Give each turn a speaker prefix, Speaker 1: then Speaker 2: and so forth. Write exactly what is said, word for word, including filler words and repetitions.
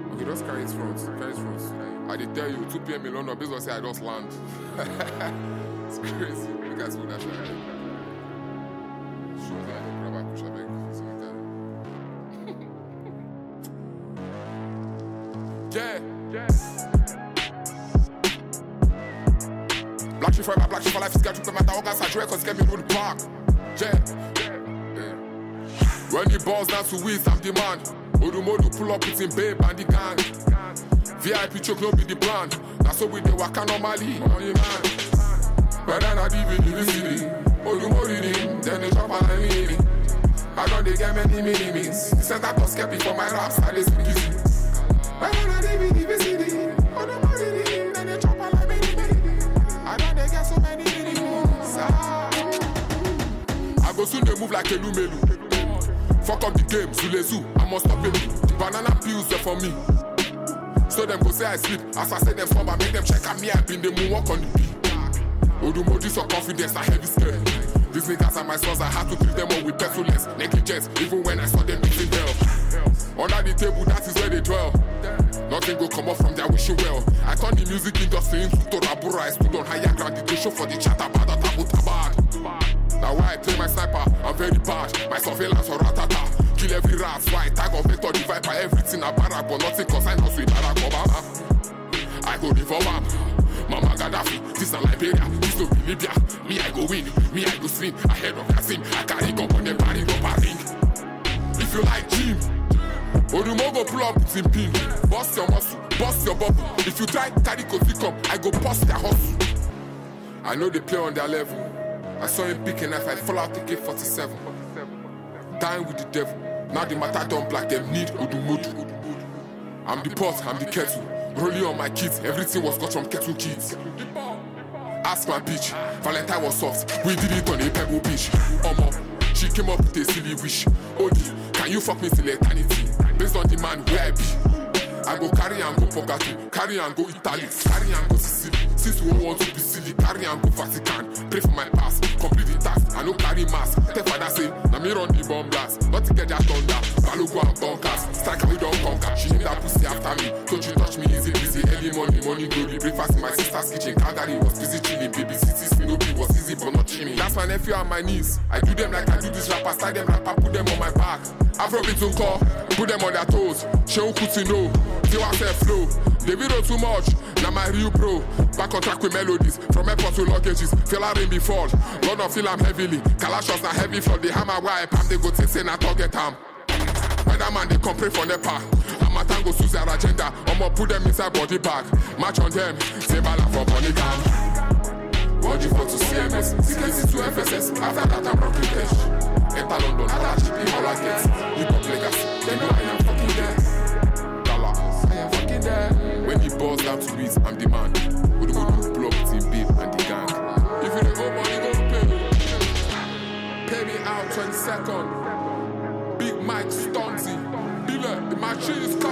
Speaker 1: Okay, just carry it front. Carry it front. I did tell you, two p.m. in London, based on say I just land. It's crazy. You guys will that shit. Show that I grab a push a bag. Yeah, yeah. Black shit for my black shit for life is got to come out of gas. I drink cause get me to the park. Yeah, yeah. When the balls down to Wiz, I'm the man. Odumodu pull up with him babe and the gang. V I P choke no be the plan. That's how we do waka normally. Money man. But then I D V D city. Odumodu dim, then they drop on me. I don't they get many minimies. The center to skip before my raps, I they speak easy. But then I D V D city. Odumodu dim, then they drop on me. I don't they get so many minimies. I go soon they move like a lumelu. Fuck up the game, Zulezu, I must stop it. The banana peels there for me. So them go say I sleep. As I say them slumber, make them check on me. I been the moonwalk on the beat. Odumodu so confidence, I heavy scare. These niggas are my sons, I had to treat them all with petulance, negligence, even when I saw them beating hell. Under the table, that is where they dwell. Nothing go come up from their wishing well. I turn the music industry into Torabura. I stood on higher ground, did the show for the chatter, bad, tabu, tabad. Now why I play my sniper, I'm very bad. My surveillance or ratata. Kill every rat, why tag of vector, the viper, everything a barack, but nothing cause I know sweet Barack Obama. I go reform up. Mama Gaddafi, this na Liberia, this no be Libya. Me I go win, me I go swing. Ahead of Yasim, I carry gun on the party, no party. If you like Jim, Odumo go pull up with him pin. Bust your muscle, bust your bubble. If you try carry Kofi come, I go bust their hustle. I know they play on their level. I saw him pick a knife, I fall out to K forty-seven. Dying with the devil. Now the matter don't black, them need Odumodu. I'm the pot, I'm the kettle. Rolling on my kids, everything was got from kettle kids. Ask my bitch, Valentine was soft. We did it on a pebble beach. Omo, she came up with a silly wish. Odi, can you fuck me till eternity? Based on the man where I be. I go carry and go Pogatu, carry and go Italy, carry and go Sicily. Since we don't want to be silly, carry and go Vatican. Pray for my pass, complete the task. I no carry mass. Tell father say, na me run the bomb blast. Not to get that thunder, Balogo and bunkers. Strike we don't conquer. She need that pussy after me. Don't you touch me easy, busy. Early morning, morning glory. Breakfast in my sister's kitchen. Calgary was busy chilling. Baby cities, no be was easy but not chimney. That's my nephew on my knees. I do them like I do this rapper. Style them rapper, put them on my back. Afrobeat call, put them on their toes. Shehu Kuti no. They want to flow. They video too much. Now my real pro. Back on track with melodies. From airport to luggages. Feel I rain be fall. Lord of feel I'm heavily. Kalashos na heavy flood. They hammer wire palm. They go take say na target ham. Weatherman they come pray for Nepa. I'ma tango suit their agenda. I'ma put them inside body bag. Match on them. Say bala for money gang. What you for to C M S? Tickets to F S S. After that I'm rocking cash. Enter London. All that cheap all I get. Hip hop legacy. They know I am fucking there. When the balls down to Wiz, I'm the man. Who the one who pull up with him babe and the gang. If you don't go money, go pay me. Pay me out twenty seconds. Big Mike Stonzy. Biller, the machine is coming.